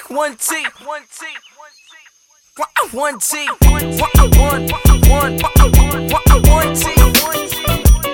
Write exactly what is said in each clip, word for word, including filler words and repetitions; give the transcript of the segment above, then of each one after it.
One T, one T, one T, one, one, one, one, one T, one T.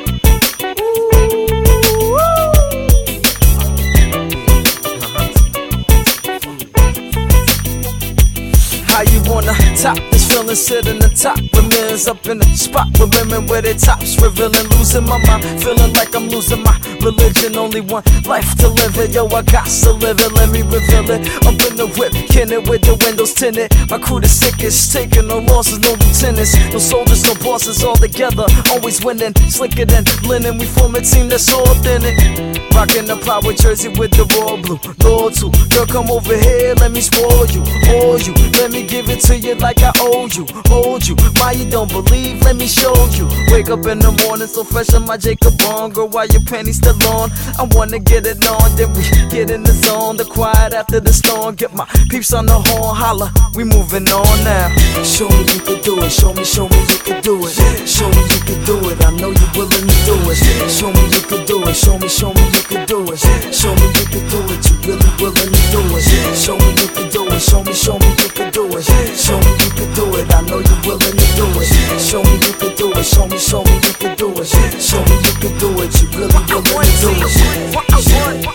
How you wanna top this feeling, sitting on top with millions up in the spot with women with their tops revealing, losing my mind, feeling like I'm losing my religion. Only one life to live it, yo, I got to live it, let me reveal it. Up in the whip, kin it with the windows tinted. My crew the sickest, taking no losses, no lieutenants, no soldiers, no bosses, all together, always winning. Slicker than linen, we form a team that's all thin it. Rockin' the power jersey with the royal blue, Lord too. Girl, come over here, let me spoil you, all you. Let me give it to you like I owe you, hold you. Why you don't believe? Let me show you. Wake up in the morning so fresh on my Jacob on. Girl, why your panties still on? I wanna get it on, then we get in the zone. The quiet after the storm, get my peeps on the horn, holla. We moving on now. Show me you can do it, show me, show me you can do it. Show me you can do it, I know you willing to do it. Show me you can do it, show me, show me you can do it. Show me you can do it, you really willing to do it. Show me you can do it, show me, show me you can do it. Show me you can do it, I know you willing to do it. Show me you can do it, show me, show me you can do it. Show me you can do it, you really willing to do it.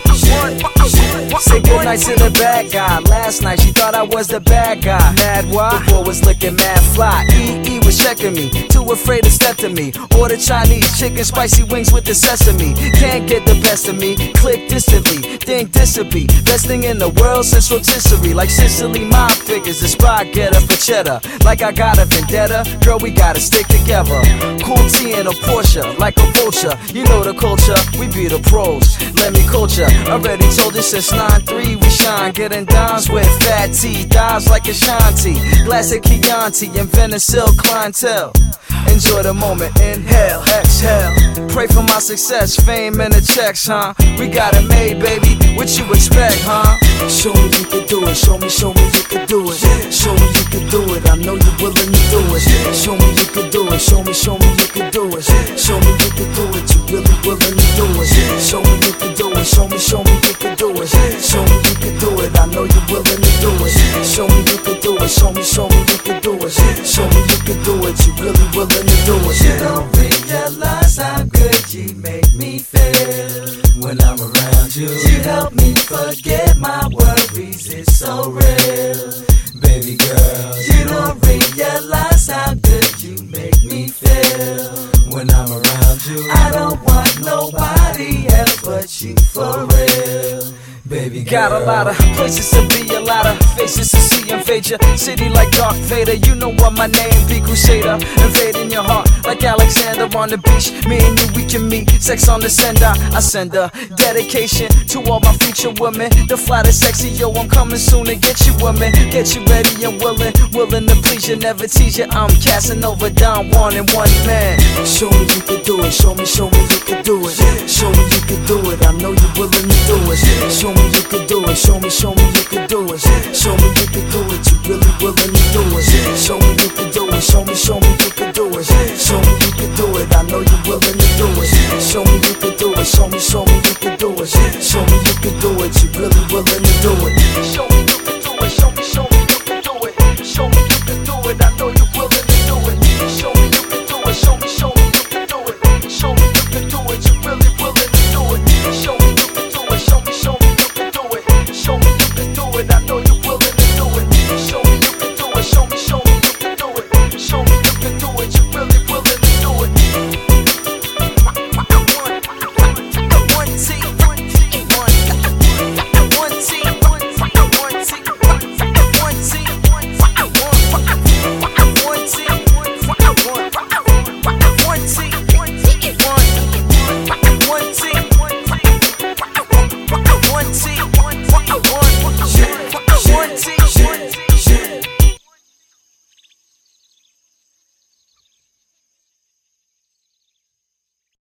Say goodnight to the bad guy. Last night she thought I was the bad guy. Mad why? The boy was looking mad fly. E E was checking me, too afraid to step to me. Order Chinese chicken, spicy wings with the sesame. Can't get the best of me, click distantly. Think this would be best thing in the world since rotisserie. Like Sicily, my figures, the spot getter for cheddar. Like I got a vendetta, girl, we gotta stick together. Cool tea and a Porsche, like a vulture. You know the culture, we be the pros. Let me culture, already told you since nine three we shine. Getting dimes with fat tea, dives like Ashanti. Glass of Chianti and Venezuela clientele. Enjoy the moment, inhale, exhale. Pray for my success, fame and the checks, huh? We got it made, baby, what you expect, huh? Show me you can do it, show me, show me you can do it. Show me you can do it, I know you willing to do it. Show me you can do it, show me, show me you can do it. Show me you can do it, you really willing to do it. Show me you can do it, show me, show me you can do it. Show me you can do it, I know you willing to do it. Show me you can do it, show me, show me you can do it. Show me you can do it, you really willing to do it. You don't realize how good you make me feel when I'm around you. You help me forget my worries, it's so real, baby girl. You don't realize how good you make me feel when I'm around you. I don't want nobody else but you for real, baby girl. Got a lot of places to be, a lot of faces to see. Invade your city like Darth Vader. You know what my name be, Crusader. Invading your heart like Alexander on the beach. Me and you, we can meet. Sex on the sender. I send a dedication to all my future women. The flat is sexy, yo, I'm coming soon to get you women. Get you ready and willing, willing to please you, never tease you. I'm casting over Don Juan and one man. Show me you can do it, show me, show me you can do it. Show me you can do it, I know you willing to do it. Show me you can do it, show me, show me you can do it. Show me you can do it, you really willing to do it. Show me you can do it, show me, show me you can do it. Show me you can do it, I know you willing to do it. Show me you can do it, show me, show me you can do it. Show me you can do it, you really willing to do it.